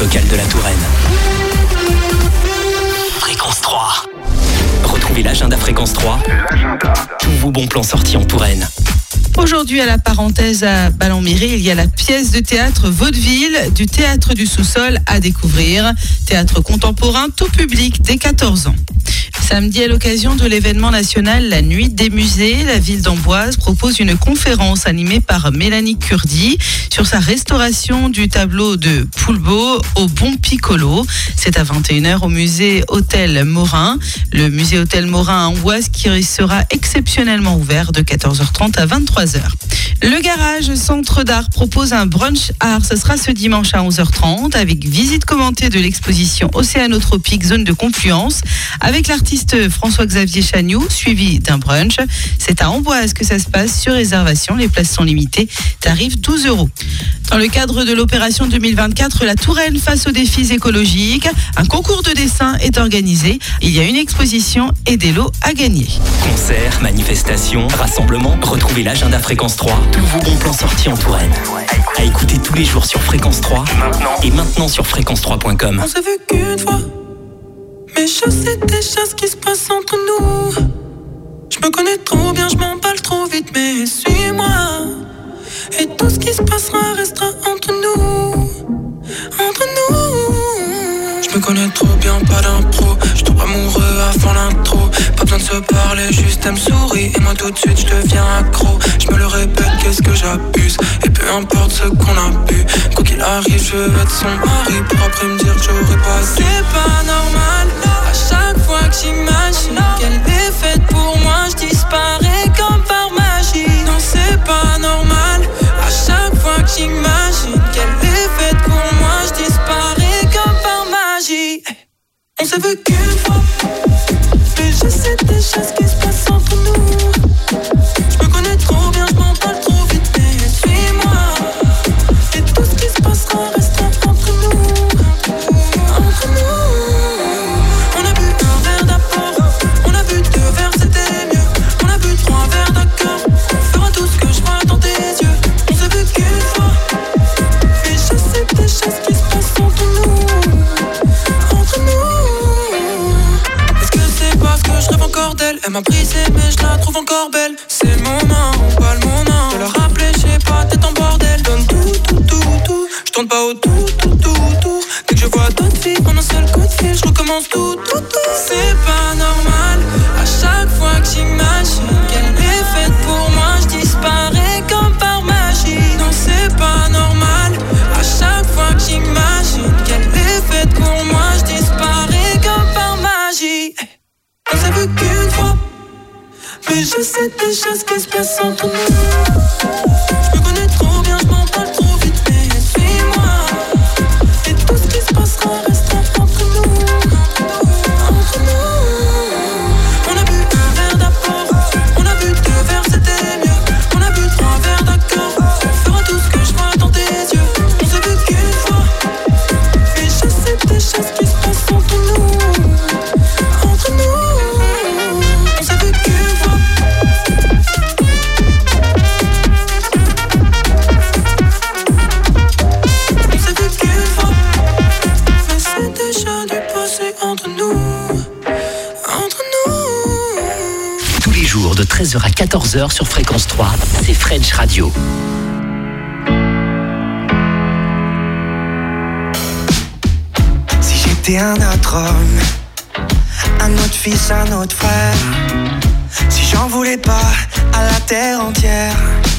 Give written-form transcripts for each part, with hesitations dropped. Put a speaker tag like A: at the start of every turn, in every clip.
A: locale de la Touraine. Fréquence 3. Retrouvez l'agenda Fréquence 3. Tous vos bons plans sortis en Touraine.
B: Aujourd'hui, à la parenthèse à Ballon-Mairie, il y a la pièce de théâtre Vaudeville du Théâtre du Sous-Sol à découvrir. Théâtre contemporain, tout public, dès 14 ans. Samedi, à l'occasion de l'événement national La Nuit des Musées, la ville d'Amboise propose une conférence animée par Mélanie Curdi sur sa restauration du tableau de Poulbeau au Bon Piccolo. C'est à 21h au musée Hôtel Morin. Le musée Hôtel Morin à Amboise qui sera exceptionnellement ouvert de 14h30 à 23h. Le Garage Centre d'Art propose un brunch art. Ce sera ce dimanche à 11h30 avec visite commentée de l'exposition Océanotropique Zone de Confluence avec l'artiste François-Xavier Chagnoux, suivi d'un brunch. C'est à Amboise que ça se passe sur réservation. Les places sont limitées. Tarif 12 €. Dans le cadre de l'opération 2024, la Touraine face aux défis écologiques, un concours de dessin est organisé. Il y a une exposition et des lots à gagner.
A: Concerts, manifestations, rassemblements, retrouvez l'agenda Fréquence 3. Tous vos bons plans sortis en Touraine. À écouter tous les jours sur Fréquence 3 et maintenant sur fréquence3.com.
C: On s'est vu qu'une fois, mais je sais déjà ce qui se passe entre nous. Je me connais trop bien, je m'emballe trop vite, mais suis-moi. Et tout ce qui se passera restera entre nous. Entre nous. Je me connais trop bien, pas d'impro. Je tombe amoureux avant l'intro. Pas besoin de se parler, juste elle me sourit. Et moi tout de suite je deviens accro. Je me le répète, qu'est-ce que j'abuse. Et peu importe ce qu'on a bu, quoi qu'il arrive je vais être son mari. Pour après me dire que j'aurais pas. C'est pas normal. À chaque fois que j'imagine qu'elle est faite pour moi, je disparais comme par magie. Non c'est pas normal. À chaque fois que j'imagine qu'elle est faite pour moi, je disparais comme par magie. On s'est vu qu'une fois, mais je sais déjà ce qui se passe entre nous. Je me connais trop bien, je m'emballe trop vite, mais suis-moi. Et tout ce qui se passera restera entre nous. Entre nous. On a bu un verre d'apport, on a bu 2 verres, c'était mieux. On a bu 3 verres d'accord, on fera tout ce que je vois dans tes yeux. On s'est vu qu'une fois, mais je sais déjà ce qui se passe entre nous. Entre nous. Est-ce que c'est parce que je rêve encore d'elle? Elle m'a brisé mais je la trouve encore belle. C'est le moment, pas le moment de la rappeler, je sais pas, tête en bordel. Donne tout, je tourne pas au tout. Dès que je vois d'autres filles en un seul coup de fil, je recommence tout. C'est pas normal. À chaque fois que j'imagine qu'elle est faite pour moi, je disparais comme par magie. Non c'est pas normal. À chaque fois que j'imagine qu'elle est faite pour moi, je disparais comme par magie. On s'est vu qu'une fois, mais je sais déjà ce qui se passe entre nous. Je me connais trop bien, je m'emballe trop vite, mais suis-moi. Et tout ce qui se passera restera entre nous. Entre nous. On a bu un verre d'apport, on a bu 2 verres, c'était mieux. On a bu 3 verres d'accord, on fera tout ce que je vois dans tes yeux. On s'est vu qu'une fois, mais je sais déjà ce qui se passe entre nous. Entre nous. On s'est vu qu'une fois. On s'est vu qu'une fois, mais c'est déjà du passé entre nous. Entre nous.
A: Tous les jours de 13h à 14h sur Fréquence 3, c'est French Radio.
D: Si j'étais un autre homme, un autre fils, un autre frère, si j'en voulais pas à la terre entière,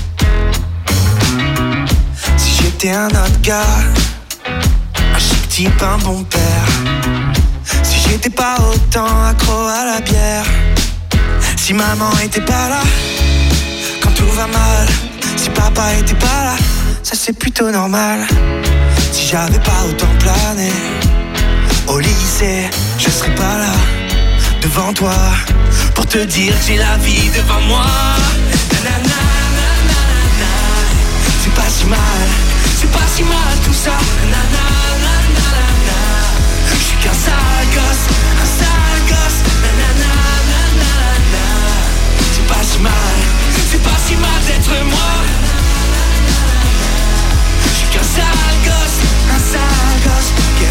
D: si j'étais un autre gars, un chic type, un bon père, si j'étais pas autant accro à la bière, si maman était pas là quand tout va mal, si papa était pas là, ça c'est plutôt normal. Si j'avais pas autant plané au lycée, je serais pas là devant toi pour te dire que j'ai la vie devant moi. Nanana, nanana, c'est pas si mal tout ça. Nanana, nanana, je suis qu'un sale gosse. Nanana, nanana, c'est pas si mal d'être moi. Je suis qu'un sale gosse,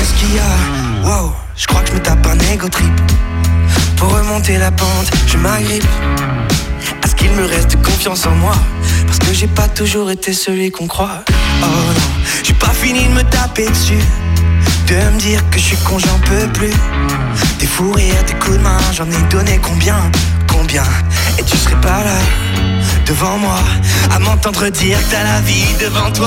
D: ego trip. Pour remonter la pente, je m'agrippe à ce qu'il me reste de confiance en moi, parce que j'ai pas toujours été celui qu'on croit. Oh non, j'ai pas fini de me taper dessus, de me dire que je suis con, j'en peux plus. Des fous rires, des coups de main, j'en ai donné combien. Et tu serais pas là, devant moi, à m'entendre dire que t'as la vie devant toi.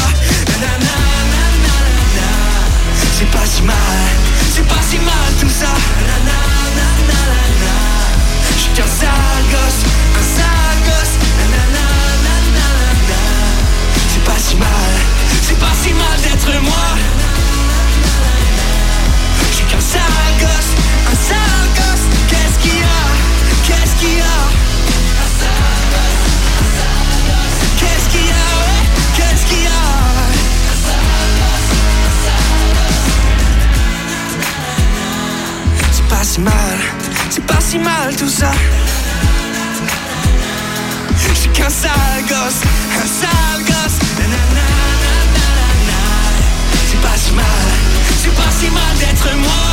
D: C'est pas si mal, c'est pas si mal tout ça. Je suis qu'un sale gosse, un sale gosse. C'est pas si mal d'être moi. Je suis qu'un sale gosse, un sale gosse. Qu'est-ce qu'il y a? Qu'est-ce qu'il y a? Qu'est-ce qu'il y a? Ouais, qu'est-ce qu'il y a? C'est pas si mal tout ça. Je suis qu'un sale gosse, un sale gosse. C'est pas si mal d'être moi.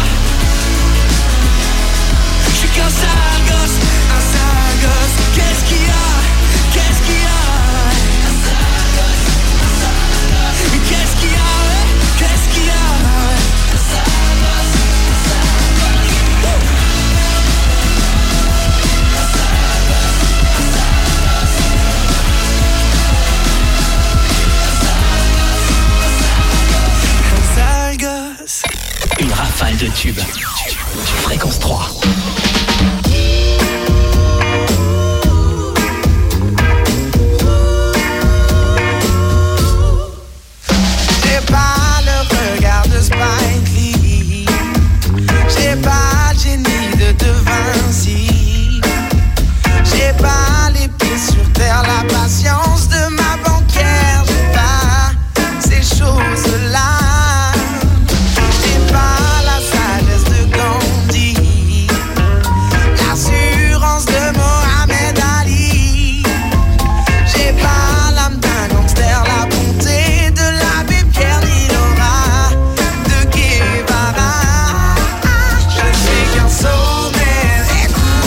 D: Je suis qu'un sale gosse, un sale gosse. Qu'est-ce qu'il y a? Qu'est-ce qu'il y a? Mais qu'est-ce qu'il y a? Qu'est-ce qu'il y a?
A: Une rafale de tubes. Fréquence 3.
D: J'ai pas le regard de Spike Lee, j'ai pas le génie de De Vinci, j'ai pas les pieds sur terre, la patience de ma banquière, j'ai pas ces choses-là.
C: Écoute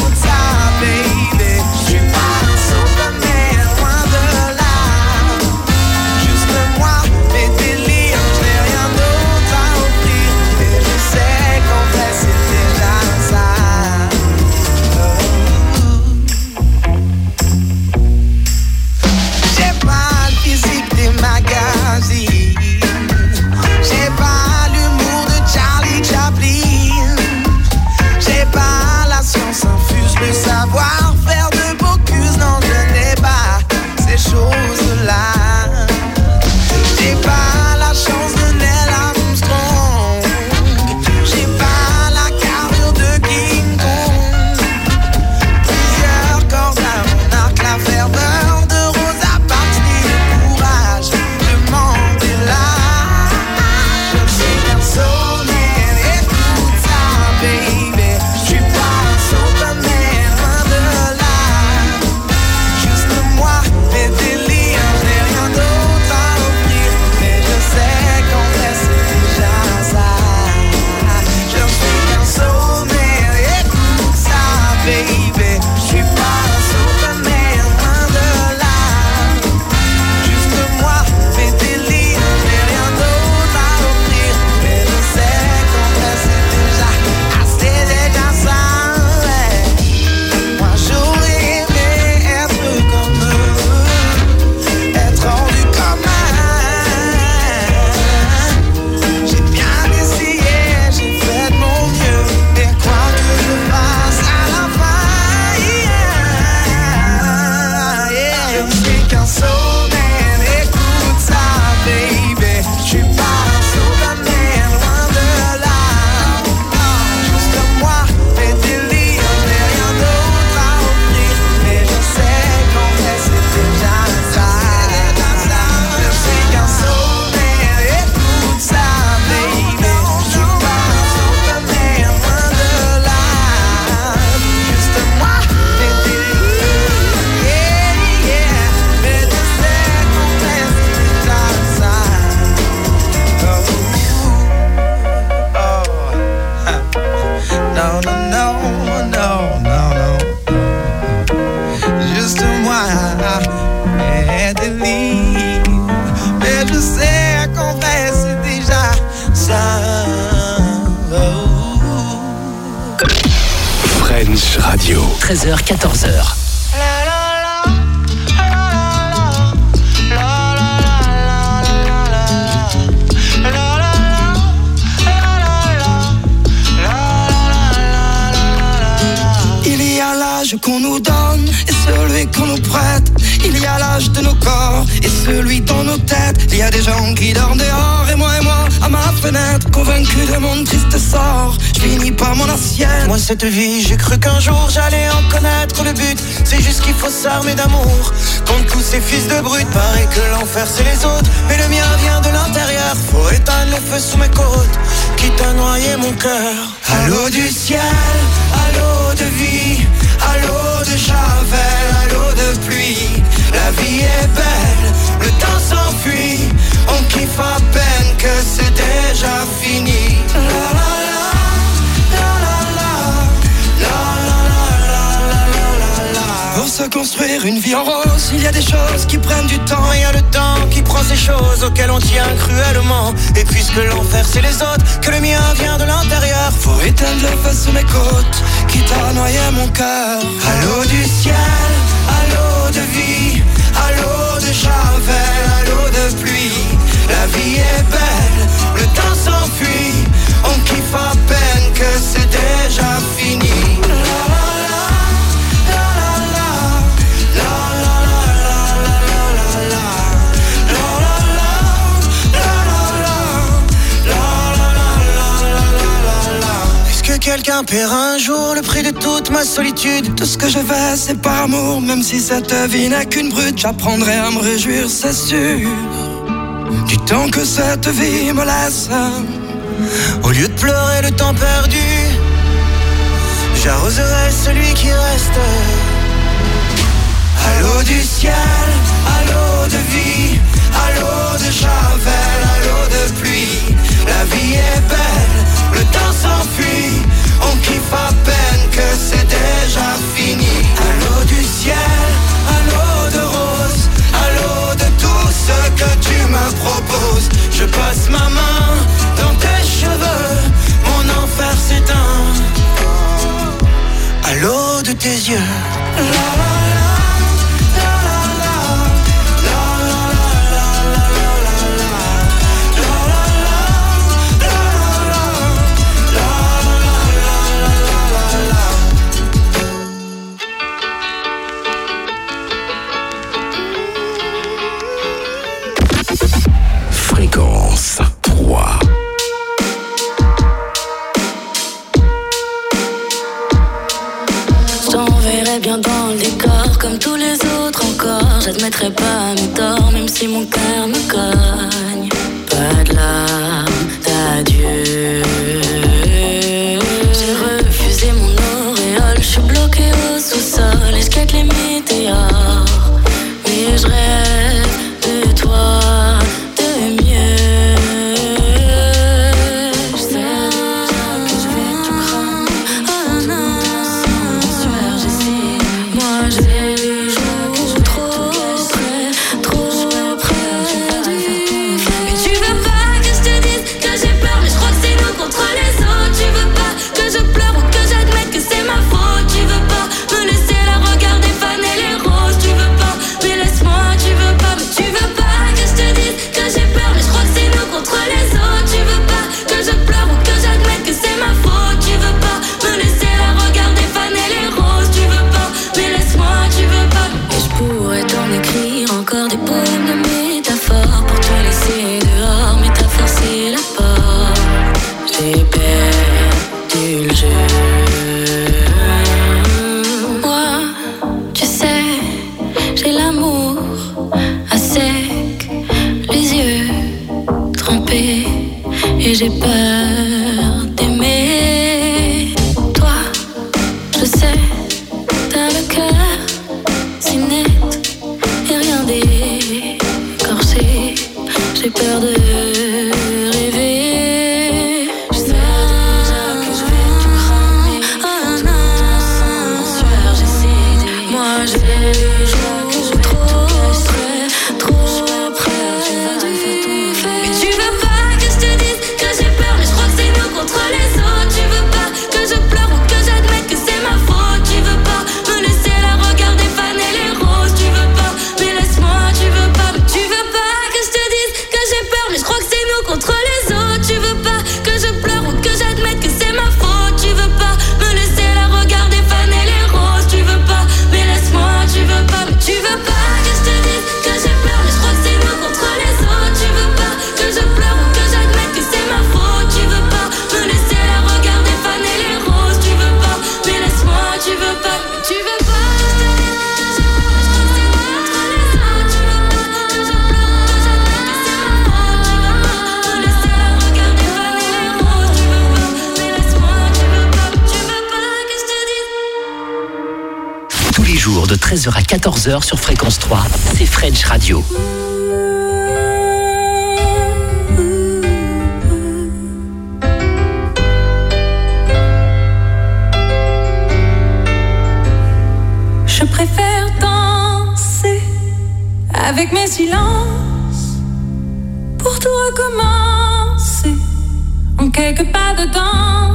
A: Radio. 13h, 14h.
D: Il y a l'âge qu'on nous donne et celui qu'on nous prête. Il y a l'âge de nos corps et celui dans nos têtes. Il y a des gens qui dorment dehors et moi à ma fenêtre, convaincu de mon triste sort. Je finis par mon assiette. Moi cette vie, j'ai cru qu'un jour j'allais en connaître le but. C'est juste qu'il faut s'armer d'amour contre tous ces fils de brutes. Paraît que l'enfer c'est les autres, mais le mien vient de l'intérieur. Faut éteindre le feu sous mes côtes, quitte à noyer mon cœur. À l'eau du ciel, à l'eau de vie, à l'eau de javel, à l'eau de pluie. La vie est belle, le temps s'enfuit. On kiffe à peine que c'est déjà fini. La la la, la la la, la la la la la la. Pour se construire une vie en rose, il y a des choses qui prennent du temps. Il y a le temps qui prend ces choses auxquelles on tient cruellement. Et puisque l'enfer c'est les autres, que le mien vient de l'intérieur, faut éteindre le feu sous mes côtes, quitte à noyer mon cœur. À l'eau du ciel, à l'eau de vie, à l'eau de javel, à l'eau de pluie. La vie est belle, le temps s'enfuit. On kiffe à peine que c'est déjà fini. Quelqu'un paiera un jour le prix de toute ma solitude. Tout ce que je fais c'est par amour, même si cette vie n'est qu'une brute. J'apprendrai à me réjouir, c'est sûr, du temps que cette vie me laisse. Au lieu de pleurer le temps perdu, j'arroserai celui qui reste. À l'eau du ciel, à l'eau de vie, à l'eau de javel, à l'eau de pluie. La vie est belle, le temps s'enfuit. On kiffe à peine que c'est déjà fini. À l'eau du ciel, à l'eau de rose, à l'eau de tout ce que tu me proposes. Je passe ma main dans tes cheveux, mon enfer s'éteint. À l'eau de tes yeux. La, la, la.
A: Fréquence 3.
E: Je t'enverrai bien dans le décor, comme tous les autres encore. J'admettrai pas mes torts, même si mon cœur me cogne. Pas de larmes d'adieu. J'ai refusé mon auréole, je suis bloqué au sous-sol et je quête les météores. Mais je rêve de toi. J'ai peur d'aimer. Toi, je sais, t'as le cœur si net et rien d'écorché. J'ai peur de rêver. Je sais déjà que je vais tout cramer. Oh non, mon sueur, j'essaie. Moi, j'ai déjà que je vais trop près, trop près du fait. Mais tu veux pas que je te dise que j'ai peur, mais je crois que c'est nous contre les autres. Tu veux pas que je pleure ou que j'admette que c'est ma faute. Tu
A: les jours de 13h à 14h sur Fréquence 3, c'est French Radio.
E: Je préfère danser avec mes silences pour tout recommencer en quelques pas de temps.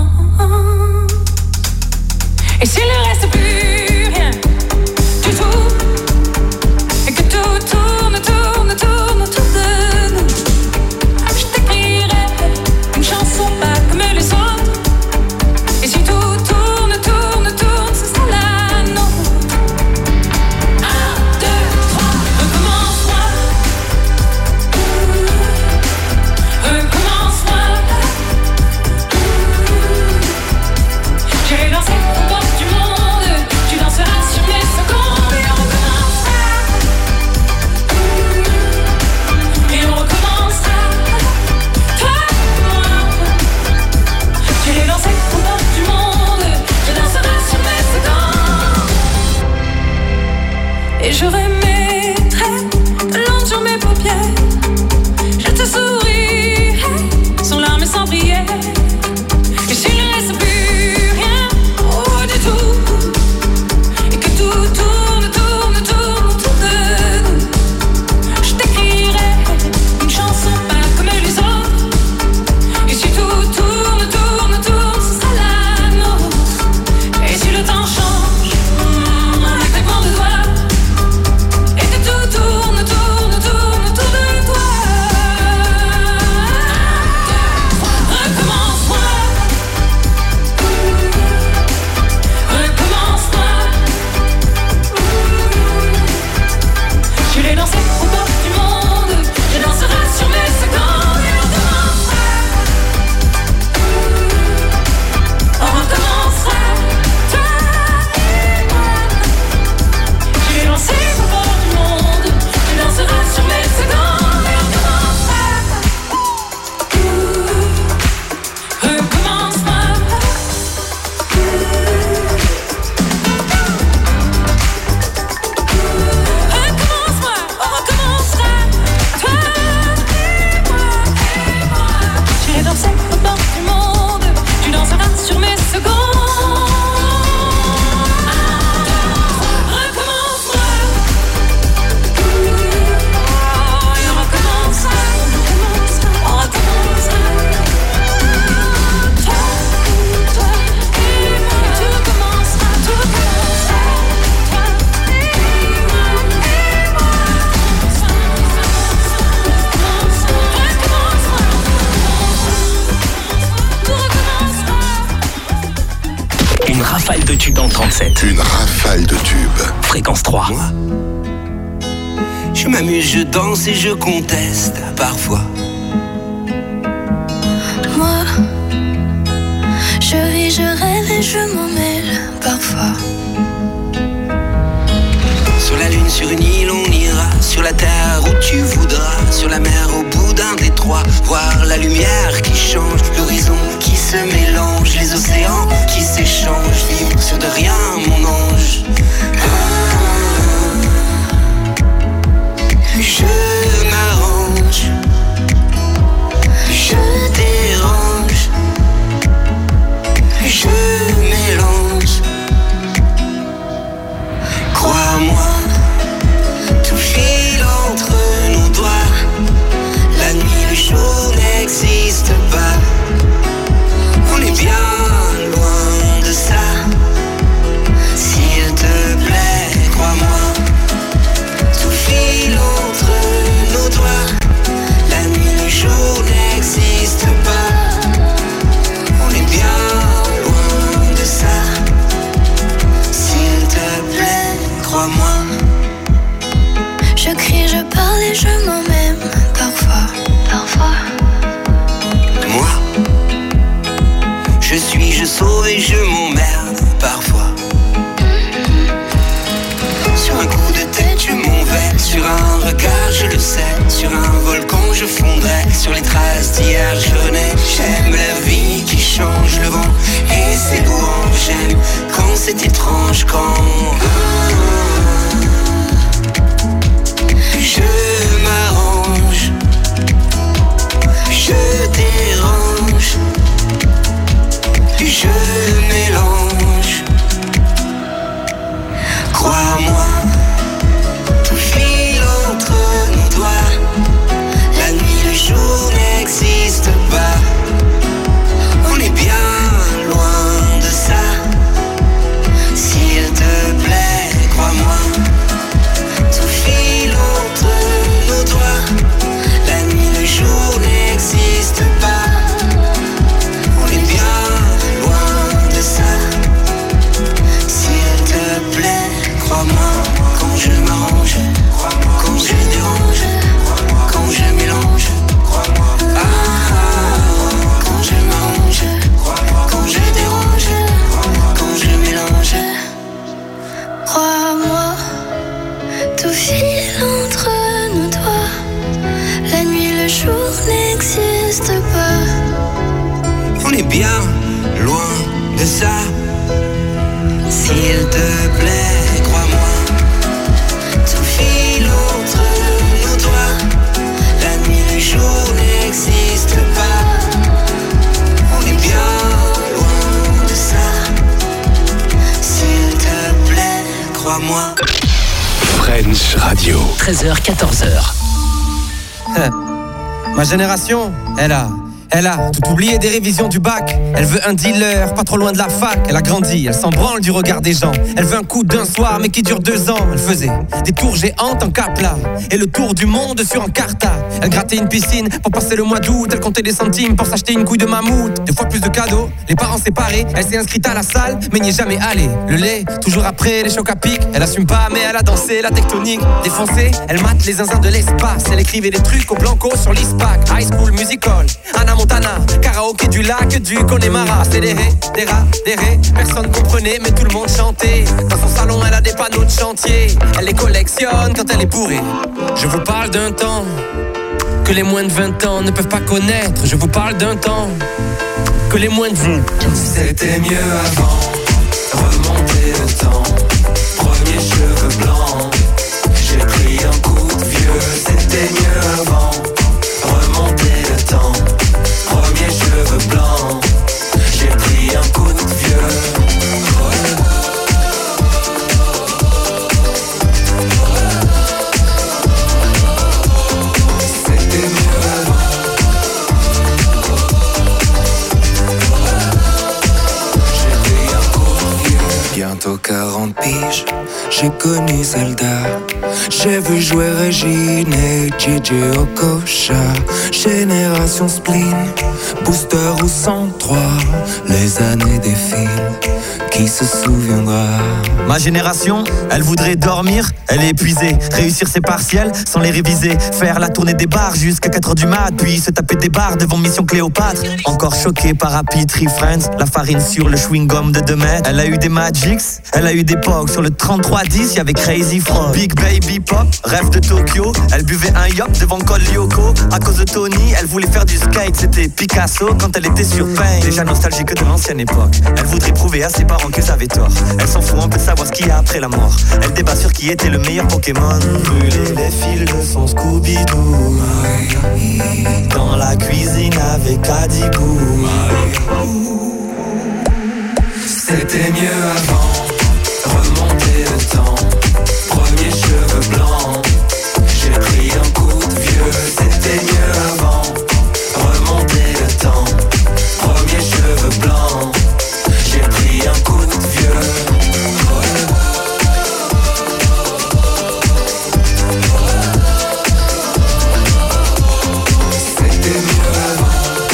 E: Et s'il ne reste plus rien du tout, et que tout tourne, tourne, tourne autour de nous, je t'écrirai une chanson pas comme les autres. Et si tout tourne, tourne, tourne, ce sera la nôtre. 1, 2, 3, recommence-moi. Recommence-moi. J'irai danser aux portes du monde. Tu danseras sur mes secondes. Et on recommencera. Et on recommencera. Toi et moi. J'irai danser aux portes du monde. Tu danseras sur mes secondes. Et je remettrai de l'encre sur mes paupières. Je te sourirai sans larmes et sans prière. Et s'il ne reste plus rien, oh du tout, et que tout tourne, tourne, tourne autour de nous, je t'écrirai une chanson pas comme les autres. Et si tout tourne, tourne, tourne, ce sera la nôtre. Et si le temps change, un claquement de doigts, et que tout tourne, tourne, tourne autour de toi. Recommence-moi. Recommence-moi. J'irai danser aux portes du monde. Je danserai sur mes secondes. Et on recommencera. On recommencera. Toi et moi. J'irai danser aux portes du monde. Je danserai sur mes secondes. Et on recommencera. Recommence-moi. Recommence-moi, on recommencera. Toi et moi. J'irai danser aux portes du monde. Tu danseras sur mes secondes. Recommence-moi. Et on recommencera. On recommencera. Toi et moi. Tout recommencera. Tout recommencera. Toi et moi.
A: Une rafale de tubes en 37.
F: Une rafale de tubes.
A: Fréquence 3.
D: Moi, je m'amuse, je danse et je conteste parfois.
E: Moi, je ris, je rêve et je m'en mêle parfois.
D: Sur la lune, sur une île, on ira. Sur la terre où tu voudras. Sur la mer, au bout d'un détroit. Voir la lumière qui change. L'horizon qui se mélange. Les océans qui s'échangent. Vivre sur de rien, mon ange. Je m'arrange. Je dérange. Je mélange. Crois-moi, tout file entre nos doigts. La nuit, le jour n'existe pas. On est bien loin de ça. S'il te plaît, crois-moi, tout file entre nos doigts. La nuit, le jour n'existe pas. On est bien loin de ça. S'il te plaît, crois-moi.
E: Je crie, je parle et je m'en même parfois. Parfois.
D: Moi, je suis, je sauve et je m'emmerde parfois. Sur un coup de tête, je m'en vais. Sur un regard, je le sais. Sur un volcan, je fondrai. Sur les traces d'hier, je venais. J'aime la vie qui change le vent et ses louanges. J'aime quand c'est étrange, quand S'il te plaît, crois-moi, tout file entre nos doigts. La nuit, le jour n'existe pas. On est bien loin de ça. S'il te plaît, crois-moi.
A: French Radio. 13h, 14h.
F: Ma génération, elle a tout oublié des révisions du bac. Elle veut un dealer, pas trop loin de la fac. Elle a grandi, elle s'en branle du regard des gens. Elle veut un coup d'un soir, mais qui dure 2 ans. Elle faisait des tours géantes en Capla et le tour du monde sur Encarta. Elle grattait une piscine pour passer le mois d'août. Elle comptait des centimes pour s'acheter une couille de mammouth. 2 fois plus de cadeaux, les parents séparés. Elle s'est inscrite à la salle, mais n'y est jamais allée. Le lait, toujours après les chocs à pic. Elle assume pas, mais elle a dansé la tectonique. Défoncée, elle mate les zinzins de l'espace. Elle écrivait des trucs au blanco sur l'ISPAC. High School Musical, Anna Montana, karaoké du lac du Connemara. C'est des ré, des rats, des ré. Personne comprenait mais tout le monde chantait. Dans son salon elle a des panneaux de chantier. Elle les collectionne quand elle est bourrée. Je vous parle d'un temps que les moins de 20 ans ne peuvent pas connaître. Je vous parle d'un temps que les moins de vous.
D: C'était mieux avant, remonter le temps. Premier cheveux blancs, j'ai pris un coup de vieux. C'était mieux avant, remonter le temps. Premier cheveux blancs, j'ai pris un coup de vieux. C'était mieux avant. J'ai pris un coup de vieux. Bientôt 40 piges, j'ai connu Zelda. J'ai vu jouer Régine et JJ Okocha. Génération spleen, booster ou 103. Les années défilent, qui se souviendra?
F: Ma génération, elle voudrait dormir, elle est épuisée. Réussir ses partiels sans les réviser. Faire la tournée des bars jusqu'à 4h du mat. Puis se taper des bars devant Mission Cléopâtre. Encore choquée par Happy Tree Friends. La farine sur le chewing-gum de 2 mètres. Elle a eu des Magics, elle a eu des Pogs. Sur le 3310, y'avait Crazy Frog. Big Baby Pop, rêve de Tokyo. Elle buvait un yop devant Col Lyoko. À cause de Tony, elle voulait faire du skate. C'était Picasso quand elle était sur Pain. Déjà nostalgique de l'ancienne époque. Elle voudrait prouver à ses parents qu'ils avaient tort. Elle s'en fout un peu de savoir ce qu'il y a après la mort. Elle débat sur qui était le meilleur Pokémon. Brûler les fils de son Scooby-Doo. Dans la cuisine avec Adibou.
D: C'était mieux avant, remonter le temps. Premier cheveux blancs, j'ai pris un coup de vieux. C'était mieux avant, remonter le temps. Premier cheveux blancs, j'ai pris un coup de vieux. C'était mieux avant.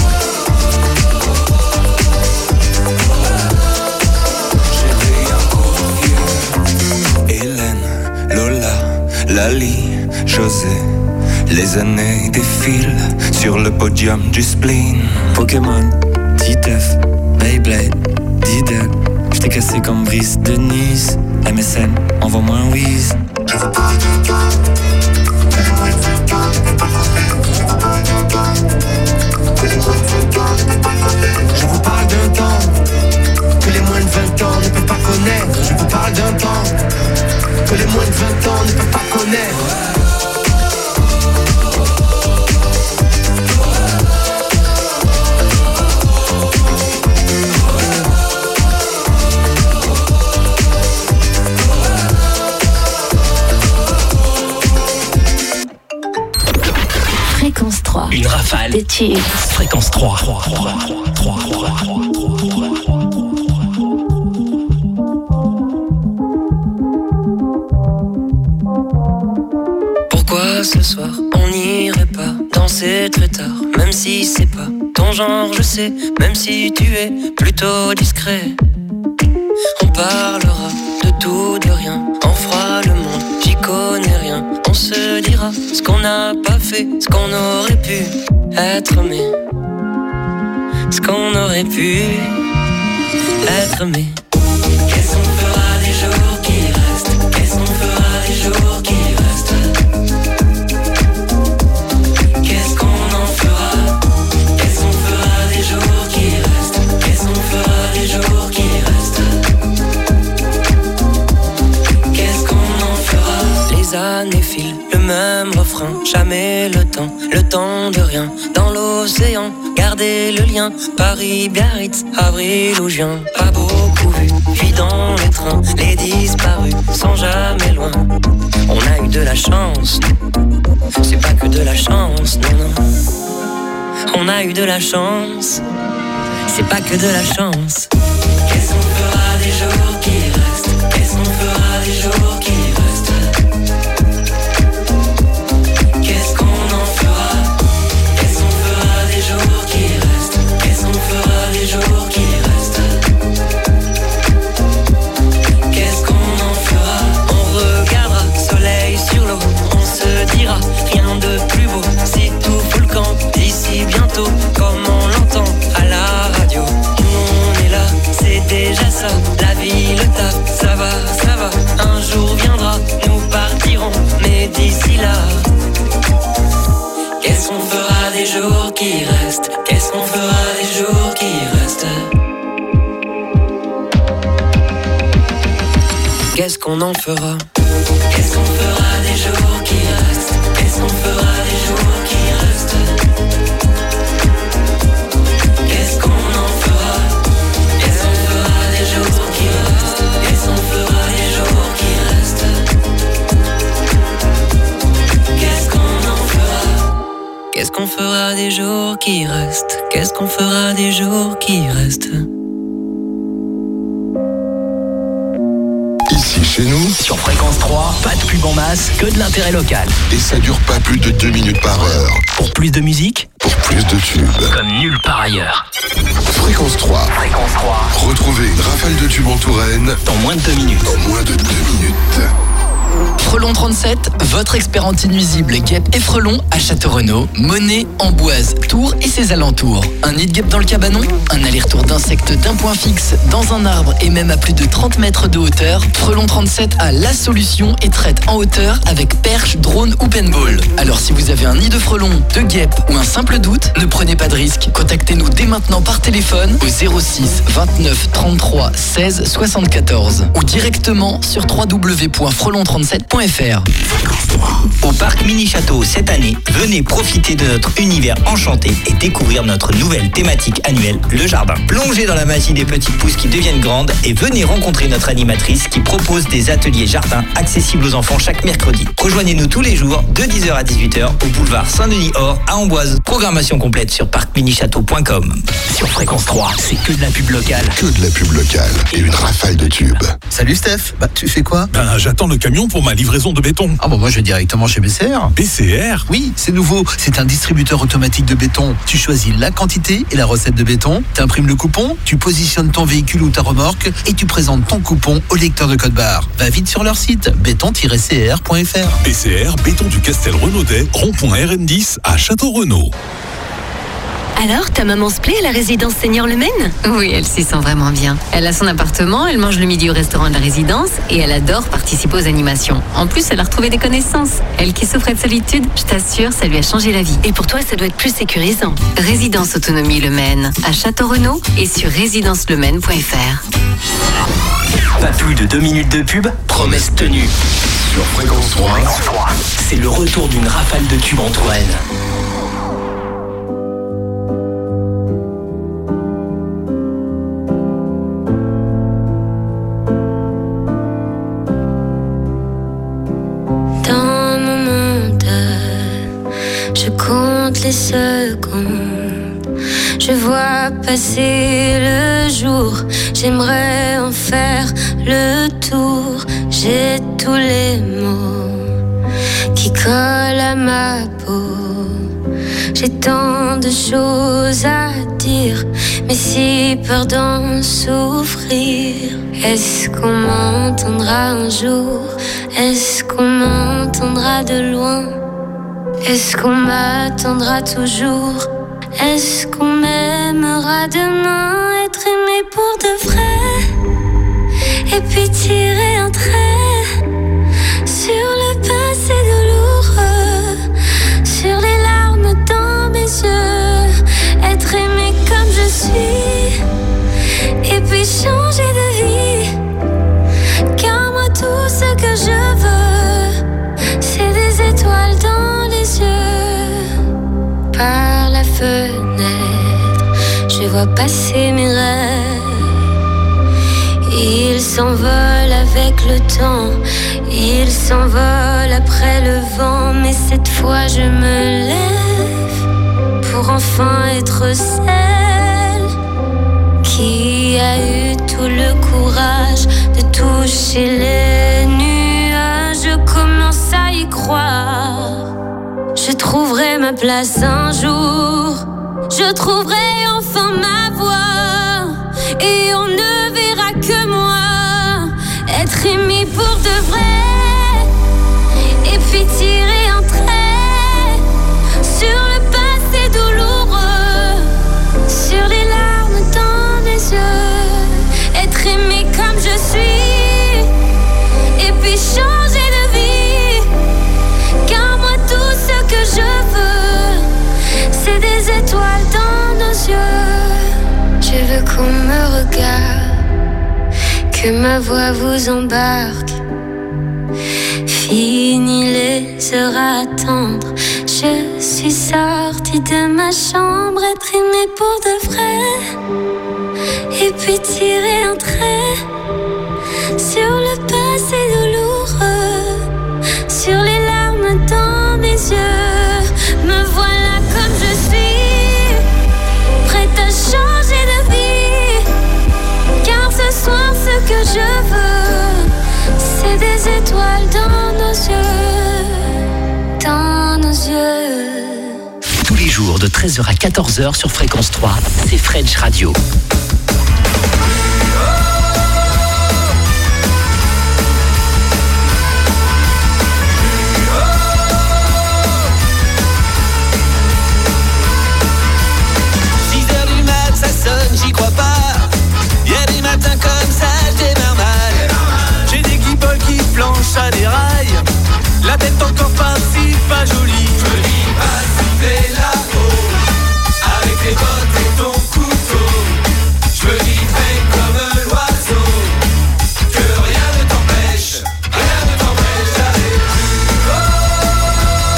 D: J'ai pris un coup de vieux. Hélène, Lola, Lali, José. Les années défilent sur le podium du spleen. Pokémon, Titeuf, Beyblade, Diddle. J't'ai cassé comme Brice de Nice. MSN, envoie-moi un whiz. Je vous parle d'un temps que les moins de 20 ans ne peuvent pas connaître. Je vous parle d'un temps que les moins de 20 ans ne peuvent pas connaître.
E: Fréquence 3.
A: Une rafale.
E: Des tubes.
A: Fréquence 3.
G: Pourquoi ce soir on n'irait pas danser très tard? Même si c'est pas ton genre, je sais. Même si tu es plutôt discret. On parlera de tout, de rien. On fera le monde, j'y connais rien. On se dira ce qu'on n'a pas fait, ce qu'on aurait pu être aimé, ce qu'on aurait pu être aimé. Qu'est-ce qu'on fera des jours qui restent? Qu'est-ce qu'on fera des jours qui restent? Qu'est-ce qu'on en fera? Qu'est-ce qu'on fera des jours qui restent? Qu'est-ce qu'on fera des jours qui restent? années filent, le même refrain, jamais le temps de rien. Dans l'océan, garder le lien, Paris, Biarritz, avril ou juin. Pas beaucoup vu, vie dans les trains, les disparus sont jamais loin. On a eu de la chance, c'est pas que de la chance, non, non. On a eu de la chance, c'est pas que de la chance. Qu'est-ce qu'on fera des jours qui restent? Qu'est-ce qu'on fera des jours qui restent? Qu'est-ce qu'on en fera? Qu'est-ce qu'on fera des jours qui restent? Qu'est-ce qu'on fera des jours qui restent? Qu'est-ce qu'on en fera? On regardera soleil sur l'eau, on se dira rien de plus beau. Si tout fout le camp d'ici bientôt, comme on l'entend à la radio. Nous on est là, c'est déjà ça. La vie, le taf, ça va, un jour viendra, nous partirons, mais d'ici là, qu'est-ce qu'on fera des jours qui restent? Qu'est-ce qu'on fera des jours qui restent? Qu'est-ce qu'on en fera? Qu'est-ce qu'on fera des jours qui restent? Qu'est-ce qu'on fera des jours qui restent? Qu'est-ce qu'on en fera? Qu'est-ce qu'on fera des jours qui restent? Qu'est-ce qu'on fera des jours qui restent? Qu'est-ce qu'on en fera? Qu'est-ce qu'on fera des jours qui restent? Qu'est-ce qu'on fera des jours qui restent?
H: Ici chez nous,
A: Sur Fréquence 3, pas de pub en masse, que de l'intérêt local.
H: et ça dure pas plus de 2 minutes par heure.
A: Pour plus de musique,
H: Pour plus de tubes.
A: comme nulle part ailleurs.
H: Fréquence 3.
A: Fréquence 3,
H: Retrouvez une rafale de tubes en Touraine
A: dans moins de 2 minutes.
H: en moins de 2 minutes.
I: Frelon 37, votre expert anti-nuisible guêpe et frelon à Château-Renaud, Monet, Amboise, Tours et ses alentours. Un nid de guêpe dans le cabanon, un aller-retour d'insectes d'un point fixe dans un arbre et même à plus de 30 mètres de hauteur, Frelon 37 a la solution et traite en hauteur avec perche, drone ou paintball. Alors si vous avez un nid de frelon, de guêpe ou un simple doute, ne prenez pas de risque. Contactez-nous dès maintenant par téléphone au 06 29 33 16 74 ou directement sur www.frelon37.fr.
A: Au parc Mini Château cette année, venez profiter de notre univers enchanté et découvrir notre nouvelle thématique annuelle, le jardin. Plongez dans la magie des petites pousses qui deviennent grandes et venez rencontrer notre animatrice qui propose des ateliers jardin accessibles aux enfants chaque mercredi. Rejoignez-nous tous les jours de 10h à 18h au boulevard Saint-Denis-Or à Amboise. Programmation complète sur parcminichâteau.com. Sur Fréquence 3, c'est que de la pub locale.
H: Que de la pub locale et une rafale de tubes.
J: Salut Steph, tu fais quoi?
K: J'attends le camion pour ma livraison de béton.
J: Ah bon, moi je vais directement chez BCR.
K: BCR?
J: Oui, c'est nouveau, c'est un distributeur automatique de béton. Tu choisis la quantité et la recette de béton, tu imprimes le coupon, tu positionnes ton véhicule ou ta remorque et tu présentes ton coupon au lecteur de code barre. Va vite sur leur site, béton-cr.fr.
K: BCR, béton du Castel Renaudet, rond-point RN10 à Château-Renaud.
L: Alors, ta maman se plaît à la résidence Seigneur Le Maine?
M: Oui, elle s'y sent vraiment bien. Elle a son appartement, elle mange le midi au restaurant de la résidence et elle adore participer aux animations. En plus, elle a retrouvé des connaissances. Elle qui souffrait de solitude, je t'assure, ça lui a changé la vie.
L: Et pour toi, ça doit être plus sécurisant.
M: Résidence Autonomie Le Maine, à Château-Renaud et sur résidenceleMaine.fr.
A: Pas plus de 2 minutes de pub, promesse tenue.
H: Sur Fréquence 3,
A: C'est le retour d'une rafale de tubes en Touraine.
E: Dans mon monde, je compte les secondes. Je vois passer le jour. J'aimerais en faire le tour. J'ai tous les mots qui collent à ma peau. J'ai tant de choses à dire, mais si peur d'en souffrir. Est-ce qu'on m'entendra un jour? Est-ce qu'on m'entendra de loin? Est-ce qu'on m'attendra toujours? Est-ce qu'on m'aimera demain? Être aimé pour de vrai, et puis tirer un trait sur le passé douloureux, sur les larmes dans mes yeux. Être aimé comme je suis, et puis changer de vie. Car moi tout ce que je veux, c'est vois passer mes rêves. Ils s'envolent avec le temps, ils s'envolent après le vent. Mais cette fois je me lève pour enfin être celle qui a eu tout le courage de toucher les nuages. Je commence à y croire. Je trouverai ma place un jour. Je trouverai enfin ma voix. Et on ne verra que moi être aimé pour de vrai. Et puis tirer un trait sur le passé douloureux, sur les larmes dans mes yeux. Être aimé comme je suis. Et puis changer de vie. Car moi tout ce que je veux, c'est des étoiles dans nos yeux. Je veux qu'on me regarde, que ma voix vous embarque. Fini les heures à attendre. Je suis sortie de ma chambre, être aimée pour de vrai. Et puis tirer un trait sur le passé douloureux, sur les larmes dans mes yeux. Me voilà comme je suis, prête à changer de vie. Car ce soir ce que je veux, c'est des étoiles dans nos yeux, dans nos yeux.
I: Tous les jours de 13h à 14h sur Fréquence 3, c'est French Radio.
C: J'y crois pas. Y'a des matins comme ça, je démarre mal. J'ai des guibolles qui planchent à des rails. La tête encore pas jolie. Je me dis pas siffler là-haut avec les bottes et ton couteau. Je me dis fais comme l'oiseau, que rien ne t'empêche d'aller plus haut.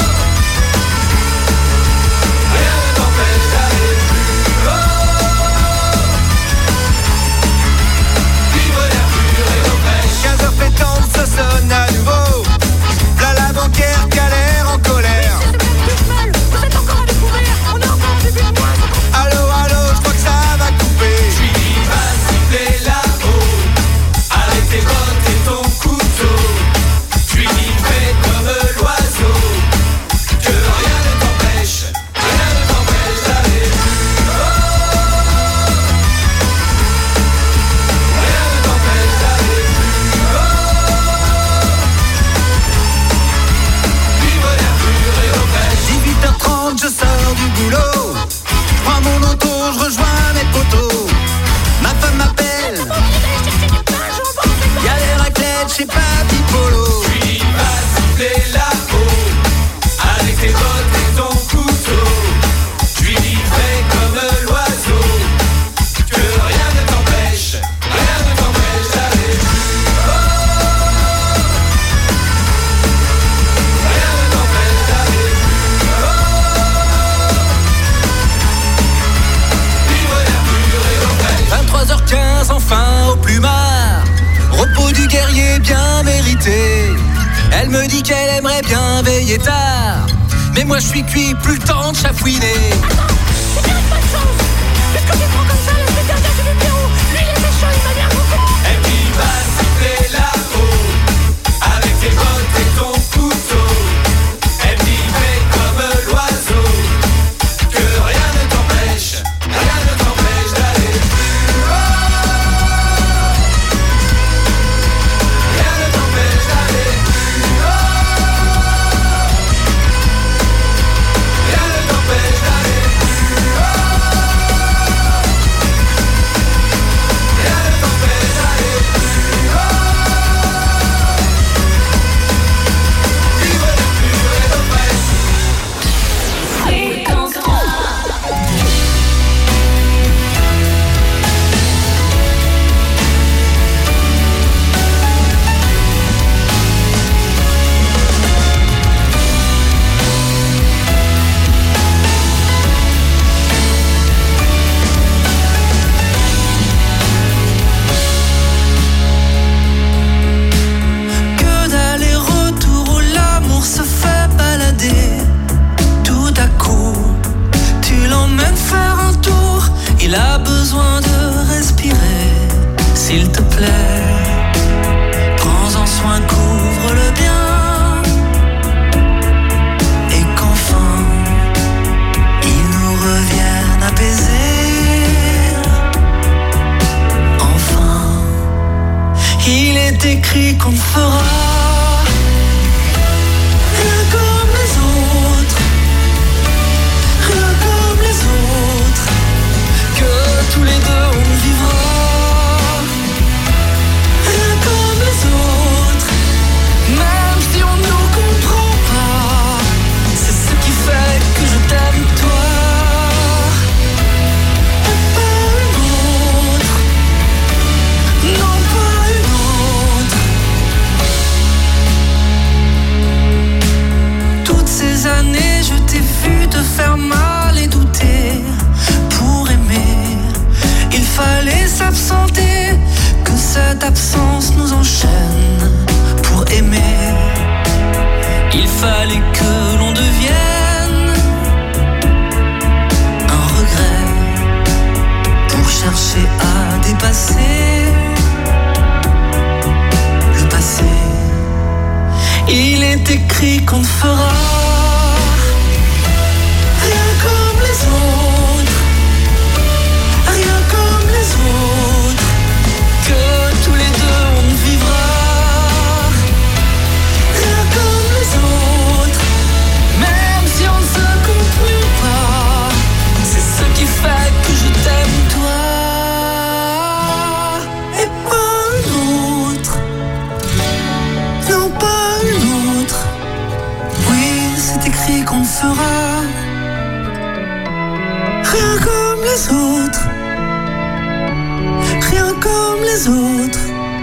C: Rien ne t'empêche d'aller plus haut. Vivre l'air pur et l'eau fraîche. 15h pétantes, ça sonne à nouveau. Là la banquière galère en colère. Vous êtes encore à découvrir, on est encore au début de mois. Allô, je crois que ça va couper. Je lui dis va siffler là-haut avec tes bottes et ton couteau. Je lui dis fais comme l'oiseau, que rien ne t'empêche d'aller plus haut. Rien ne t'empêche d'aller plus haut. Vivre l'air pur et l'eau fraîche. 18h30, je sors du boulot. Je prends mon auto, je rejoins mes potos. Ma femme m'appelle. Y'a des raclettes chez Papy Polo. Je lui dis va siffler là-haut avec tes bottes et ton couteau. Je lui dis fais comme l'oiseau, que rien ne t'empêche d'aller plus haut. Rien ne t'empêche d'aller plus haut. Vivre l'air pur et l'eau fraîche. 23h15 enfin au plumard. Repos du guerrier bien mérité. Elle me dit qu'elle aimerait bien veiller tard. Mais moi je suis cuit, plus le temps de chafouiner. Et puis va siffler là-haut avec tes bottes et ton couteau. Elle dit fais comme l'oiseau, que rien ne t'empêche d'aller plus haut. Rien ne t'empêche d'aller plus haut. Rien ne t'empêche d'aller plus haut.
D: qu'on ne fera rien comme les autres, rien comme les autres, que tous les deux on vivra rien comme les autres, même si on nous comprend pas. C'est ce qui fait que je t'aime toi. Années, je t'ai vu te faire mal et douter. Pour aimer, il fallait s'absenter, que cette absence nous enchaîne. Pour aimer, il fallait que l'on devienne un regret pour chercher à dépasser le passé. Il est écrit qu'on ne fera rien comme les autres, rien comme les autres, que tous les deux on vivra rien comme les autres, même si on ne se comprend pas. C'est ce qui fait que je t'aime toi et pas un autre, non pas un autre. Oui, c'est écrit qu'on fera rien comme les autres, rien comme les autres.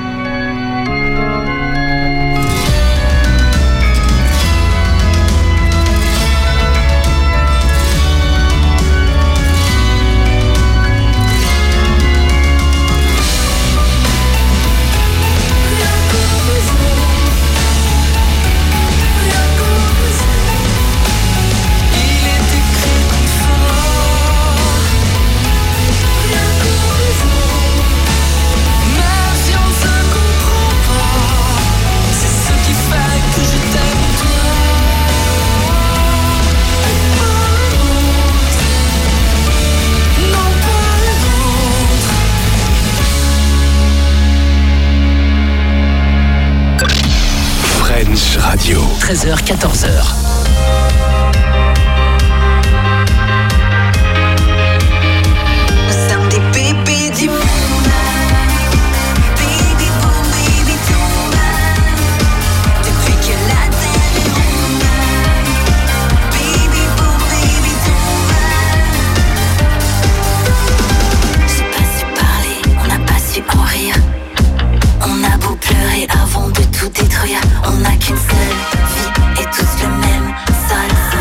N: Radio.
I: 13h, 14h.
E: Nous sommes des bébés du monde. Baby boom, baby tombe. Depuis que la terre est ronde. Baby boom, baby tombe. J'ai pas su parler, on n'a pas su en rire. On a beau pleurer avant de tout détruire. On n'a qu'une seule vie et tous le même sale.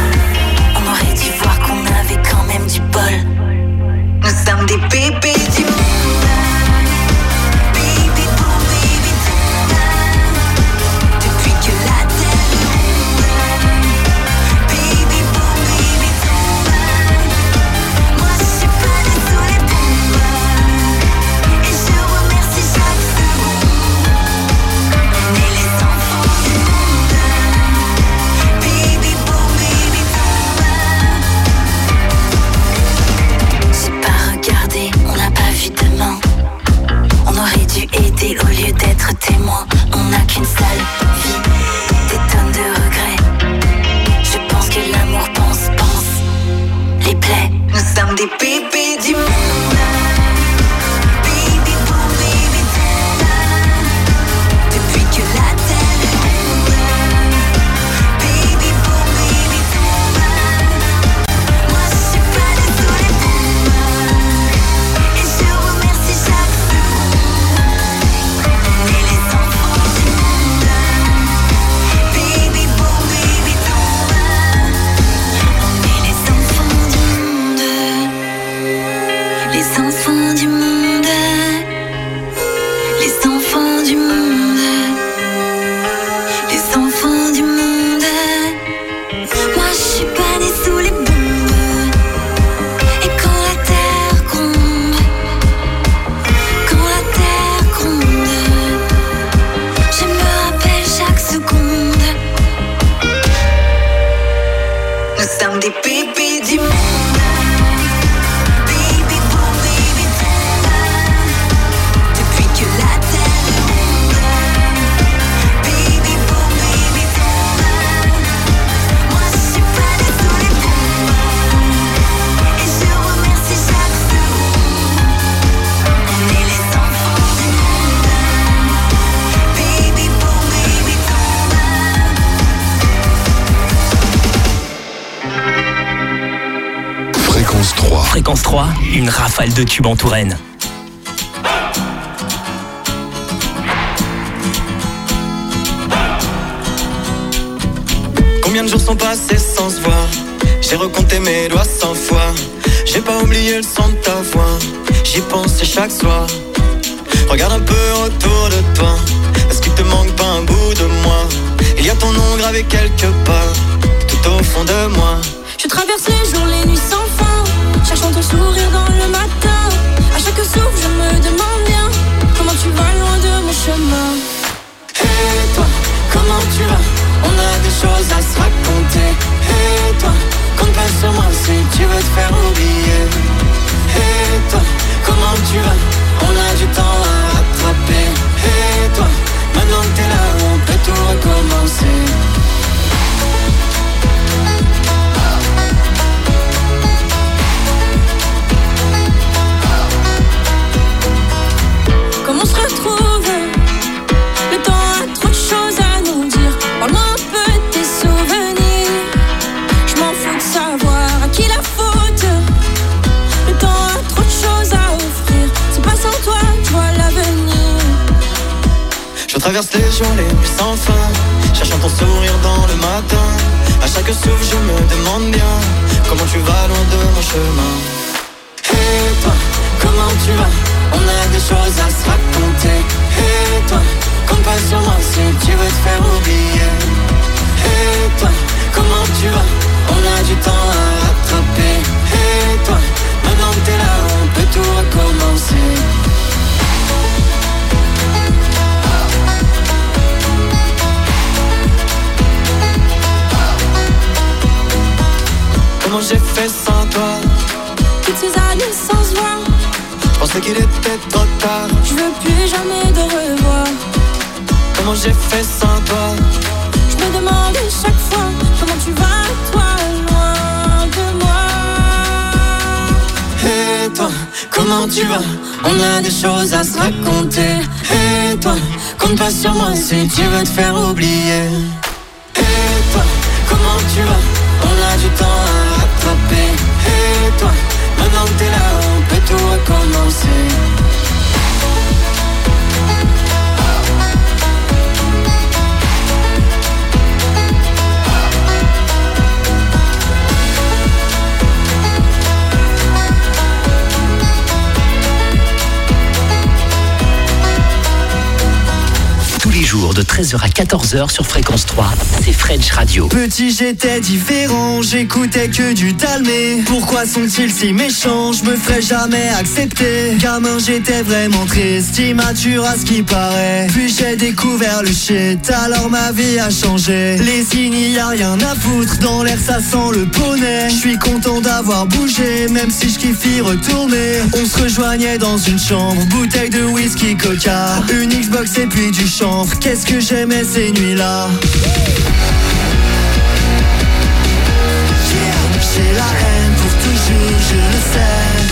N: Fréquence 3, une rafale de tubes en Touraine.
C: Combien de jours sont passés sans se voir? J'ai recompté mes doigts 100 fois. J'ai pas oublié le son de ta voix. J'y pensais chaque soir. Regarde un peu autour de toi. Est-ce qu'il te manque pas un bout de moi? Il y a ton nom gravé quelque part, tout au fond de moi.
E: Je traverse les jours, les nuits sans fin, cherchant ton sourire dans le matin. À chaque souffle je me demande bien comment tu vas loin de mon chemin.
C: Et toi, comment tu vas? On a des choses à se raconter. Et toi, compte pas sur moi si tu veux te faire oublier. Et toi, comment tu vas? On a du temps à rattraper. Et toi, maintenant que t'es là, on peut tout recommencer.
E: Comment on se retrouve? Le temps a trop de choses à nous dire. Parle-moi un peu de tes souvenirs. Je m'en fous de savoir à qui la faute. Le temps a trop de choses à offrir. C'est pas sans toi, je vois l'avenir.
C: Je traverse les jours, les nuits sans fin, cherchant ton sourire dans le matin. À chaque souffle je me demande bien comment tu vas loin de mon chemin. Et toi, comment tu vas? On a des choses à se raconter. Et toi, compte pas sur moi si tu veux te faire oublier. Et toi, comment tu vas? On a du temps à rattraper. Et toi, maintenant que t'es là, on peut tout recommencer. Comment j'ai fait sans toi?
E: Toutes ces années sans se voir,
C: je pensais qu'il était trop tard.
E: je veux plus jamais de revoir.
C: Comment j'ai fait sans toi?
E: Je me demande chaque fois comment tu vas, toi, loin de moi.
C: Et toi, comment tu vas? On a des choses à se raconter. Et toi, compte pas sur moi si tu veux te faire oublier. Et toi, comment tu vas? On a du temps à rattraper. Et toi, maintenant que t'es là, on peut tout recommencer.
N: Tous les jours de 13h à 14h sur Fréquence 3, c'est French Radio.
D: Petit j'étais différent, j'écoutais que du Dalmé. Pourquoi sont-ils si méchants? Je me ferais jamais accepter. Gamin j'étais vraiment triste, immature à ce qui paraît. Puis j'ai découvert le shit, alors ma vie a changé. Les signes y a rien à foutre, dans l'air ça sent le poney. Je suis content d'avoir bougé, même si je kiffe y retourner. On se rejoignait dans une chambre, bouteille de whisky coca, une Xbox et puis du chanvre. Qu'est-ce que j'aimais ces nuits-là. J'ai la haine pour toujours, je le sais.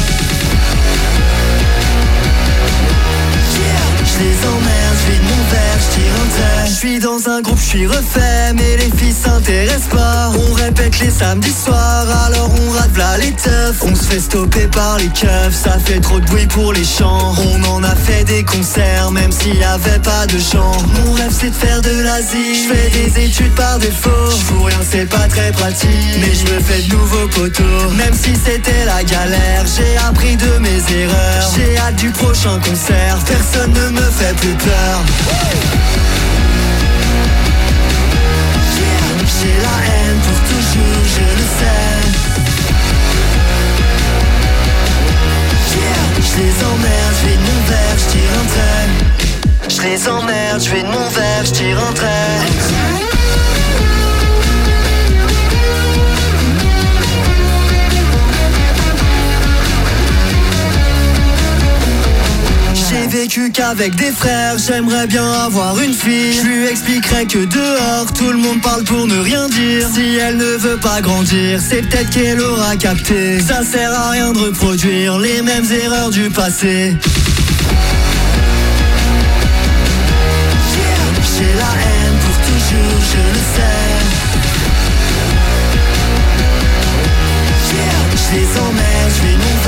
D: Je les emmerde, je vide mon verre, je tire un trait. Je suis dans un groupe, je suis refait, mais les filles s'intéressent pas. On répète les samedis soirs, alors on rate v'là les teufs. On se fait stopper par les keufs, ça fait trop de bruit pour les chants. On en a fait des concerts, même s'il y avait pas de chant. Mon rêve c'est de faire de l'Asie, je fais des études par défaut. Je fous rien, c'est pas très pratique, mais je me fais de nouveaux poteaux. Même si c'était la galère, j'ai appris de mes erreurs. J'ai hâte du prochain concert, personne ne me fait plus peur. J'ai la haine pour toujours, je le sais. Je les emmerde, je vide mon verre, je tire un trait. Je les emmerde, je vide mon verre, je tire un trait. J'ai vécu qu'avec des frères, j'aimerais bien avoir une fille. Je lui expliquerai que dehors, tout le monde parle pour ne rien dire. Si elle ne veut pas grandir, c'est peut-être qu'elle aura capté. Ça sert à rien de reproduire les mêmes erreurs du passé. J'ai la haine pour toujours, je le sais. Je les emmerde, je vais mon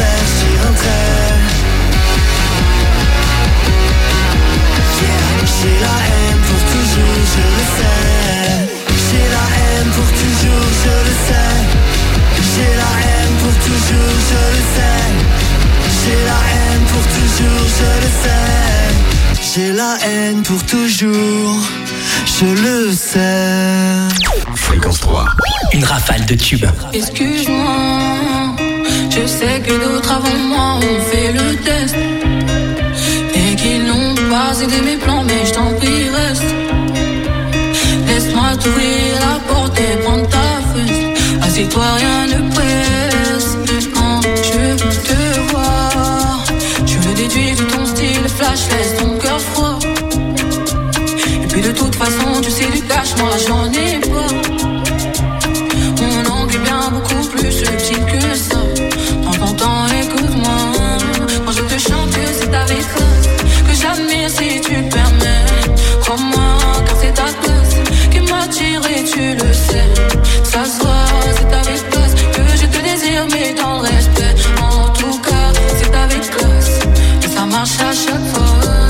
D: jour, je le sais.
H: Fréquence 3.
N: Une rafale de tubes.
E: Excuse-moi, je sais que d'autres avant moi ont fait le test et qu'ils n'ont pas aidé mes plans, mais je t'en prie reste. Laisse-moi t'ouvrir la porte et prendre ta fesse. Assieds-toi, rien ne presse. Quand je veux te voir, je le déduis de ton style flash, laisse ton cœur froid. Et puis de toute façon, tu sais du cash, moi j'en ai pas. Mon angle est bien beaucoup plus subtil que ça. Prends ton temps, écoute-moi. Quand je te chante que c'est avec classe, que j'admire si tu le permets. Crois-moi, car c'est ta classe qui m'attire et tu le sais. Ça se voit, c'est avec classe que je te désire, mais dans le respect. En tout cas, c'est avec classe et ça marche à chaque fois.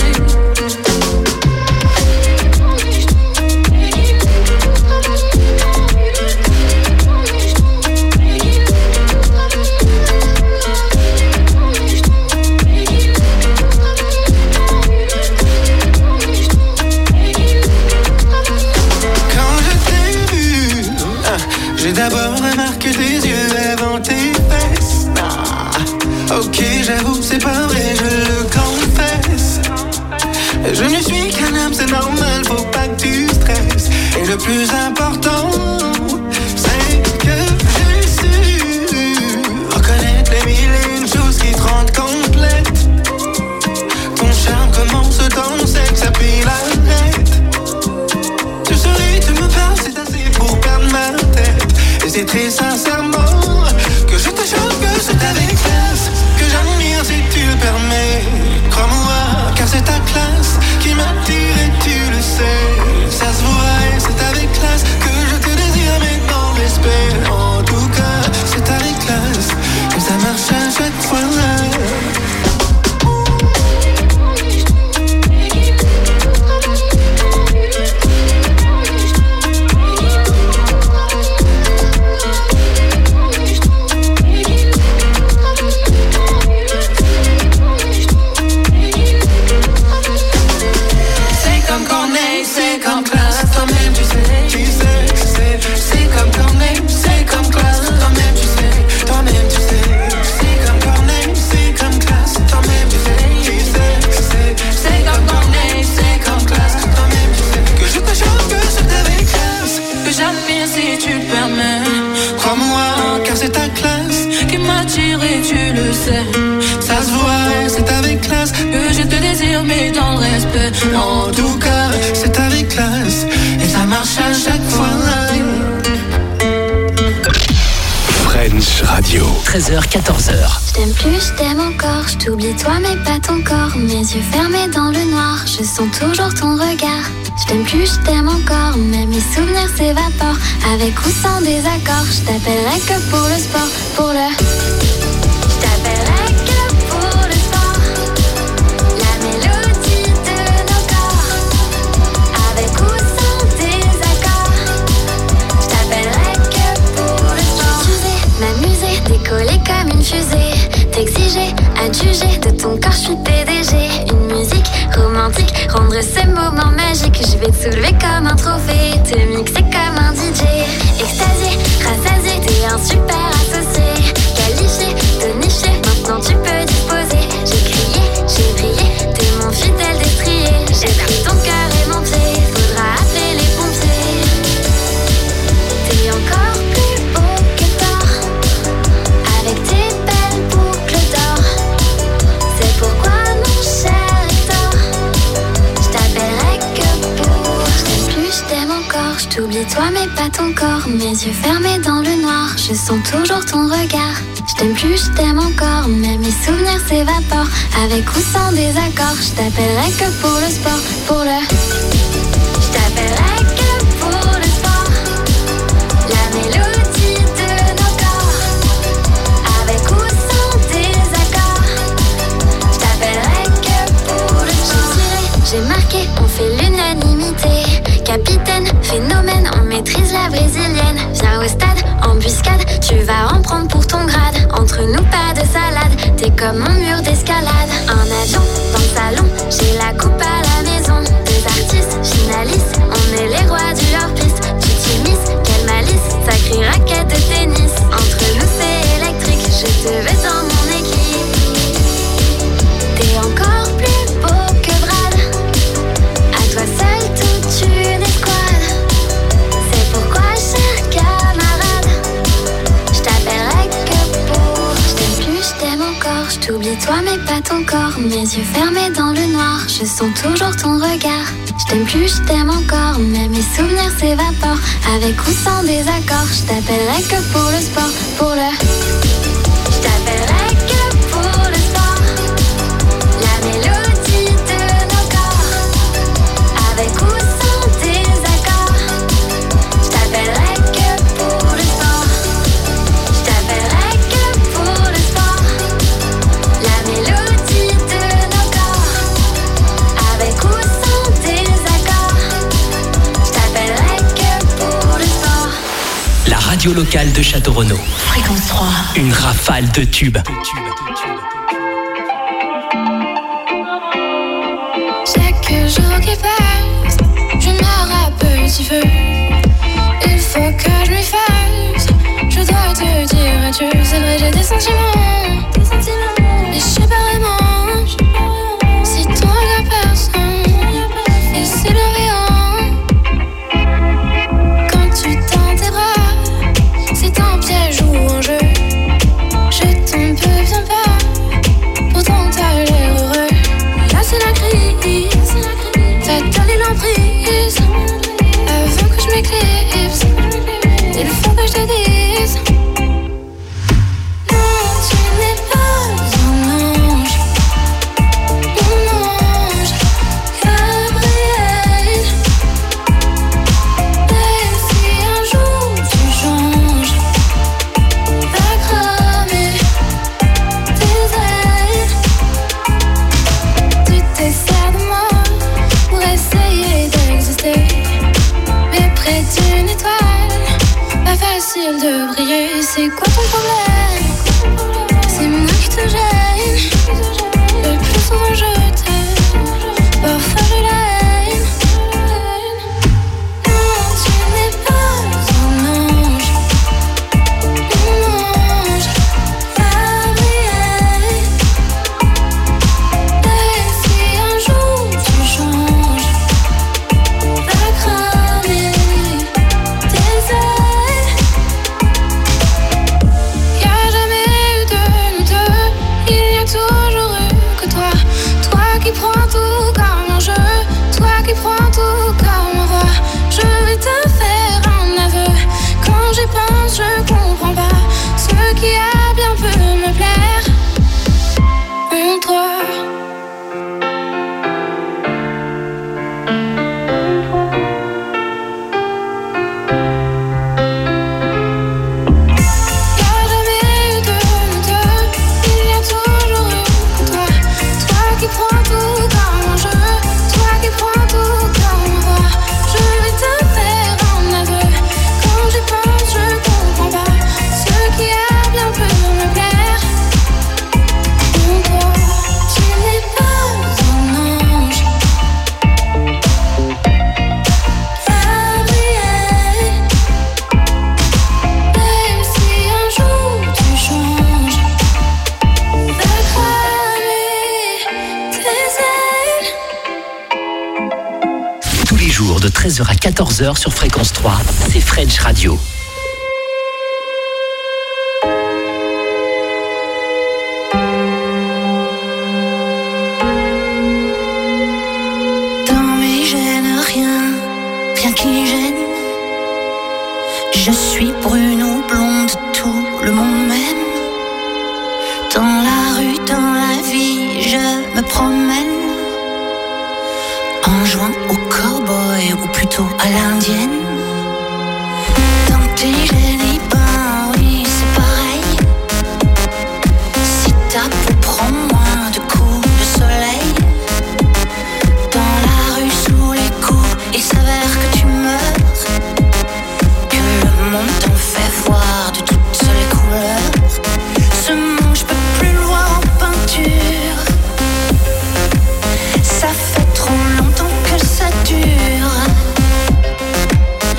D: J'ai d'abord remarqué tes yeux avant tes fesses. Ah, ok, j'avoue, c'est pas vrai, je le confesse. Je ne suis qu'un homme, c'est normal, faut pas que tu stresses. Et le plus important, c'est que j'ai su reconnaître les mille et une choses qui te rendent complète. Ton charme commence dans le sexe, puis l'arrête. Tu souris, tu me parles, c'est assez pour perdre ma tête. Et c'est très sincèrement que je te chante que c'est avec classe, que j'admire si tu le permets. Crois-moi, car c'est ta classe qui m'attire et tu le sais. Ça se voit et c'est avec classe que je te désire, mais dans l'esprit. En tout cas, c'est avec classe que ça marche à chaque fois. Ça se voit, c'est avec classe que je te désire, mais dans le respect. En tout cas, c'est avec classe et ça marche à chaque fois.
H: French Radio.
N: 13h, 14h.
O: Je t'aime plus, je t'aime encore. Je t'oublie toi, mais pas ton corps. Mes yeux fermés dans le noir, je sens toujours ton regard. Je t'aime plus, je t'aime encore. Mais mes souvenirs s'évaporent. Avec ou sans désaccord, je t'appellerai que pour le sport, pour le. Comme une fusée, t'exiger, adjuger de ton corps, je suis PDG. Une musique romantique rendrait ce moment magique. Je vais te soulever comme un trophée, te mixer comme un DJ. Extasié, rassasié, t'es un super associé. Qualifié, tonifié, maintenant tu peux disposer. J'ai crié, j'ai brillé, t'es mon fidèle destrier. J'ai pris ton cœur et mon pied, faudra appeler les pompiers. T'es encore plus beau que d'or, avec tes belles boucles d'or. C'est pourquoi mon cher Hector, je t'appellerai que pour. Je t'aime plus, je t'aime encore. Je t'oublie toi mais pas ton corps. Mes yeux fermés dans le noir, je sens toujours ton regard. Je t'aime plus, je t'aime encore. Mais mes souvenirs s'évaporent. Avec ou sans désaccord, je t'appellerai que pour le sport, pour le. Je t'appellerai que pour le sport. La mélodie de nos corps. Avec ou sans désaccord, je t'appellerai que pour le sport. J'ai marqué, on fait l'unanimité. Capitaine, phénomène, on maîtrise la brésilienne. Viens au stade, embuscade, tu vas en prendre pour ton grade. Entre nous pas de salade, t'es comme mon mur d'escalade. Un avion dans le salon, j'ai la coupe à la maison. Des artistes toi mais pas ton corps. Mes yeux fermés dans le noir, je sens toujours ton regard. Je t'aime plus, je t'aime encore, mais mes souvenirs s'évaporent. Avec ou sans désaccord, je t'appellerai que pour le sport. Pour le... Je t'appellerai que pour le sport. La mélodie de nos corps. Avec ou sans désaccord, je t'appellerai que pour le sport. Je t'appellerai que pour le sport. La mélodie de nos corps. Avec ou sans désaccord, je t'appellerai que pour le sport.
N: La radio locale de Château-Renaud.
L: Fréquence 3.
N: Une rafale de tubes.
E: Chaque jour qui passe, je meurs à petit feu. Il faut que je m'y fasse. Je dois te dire adieu. C'est vrai, j'ai des sentiments. Mais je sais pas vraiment si ton regard personne est si bienveillant. Quand tu tends tes bras, c'est un piège ou un jeu. Je t'en peux bien pas, pourtant t'as l'air heureux. Là c'est la crise, t'as donné l'emprise. Avant que je m'éclipse, il faut que je te dise. Non, tu n'es pas un ange, mon ange, Gabriel. Même si un jour tu changes, va cramer tes ailes. Tu te sers de moi pour essayer d'exister, mais près d'une étoile, pas facile de briller. C'est quoi ton problème? C'est moi qui te gêne. Le plus souvent je t'aime, parfois j'ai la haine. Non, tu n'es pas un ange, mon ange, Gabriel. Même si un jour tu changes, va cramer tes ailes. Y'a jamais eu de nous deux, il y a toujours eu que toi. Toi qui prends tout comme un jeu, toi qui prends tout comme un roi. Je vais te faire un aveu, quand j'y pense je comprends pas ce qui a bien pu me plaire en toi. Y'a jamais eu de nous deux, il y a toujours eu que toi. Toi qui prends tout comme un jeu, toi qui prends tout comme un roi. Je vais te faire un aveu, quand j'y pense je comprends pas ce qui a bien pu me plaire en toi. Tu n'es pas un ange, Gabriel. Même si un jour tu changes, va cramer tes ailes.
N: Tous les jours de 13h à 14h sur Fréquence 3, c'est French Radio.
P: Dans mes gènes, rien qui gêne. Je suis brune ou blonde, tout le monde m'aime. Dans la rue, dans la vie, je me promène en jouant au cowboy ou plutôt à l'indienne. Dans tes gènes, eh ben oui, c'est pareil. Si ta peau prend moins de coups de soleil, dans la rue sous les coups, il s'avère que tu meurs, que le monde t'en fait voir de toutes les couleurs. Ce monde, je peux plus le voir en peinture. Ça fait trop longtemps que ça dure.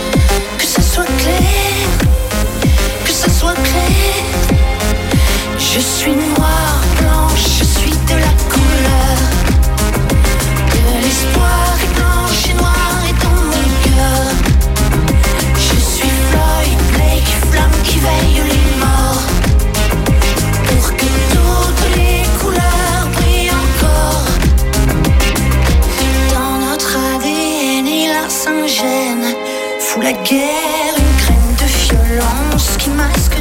P: fout la guerre, une graine de violence qui masque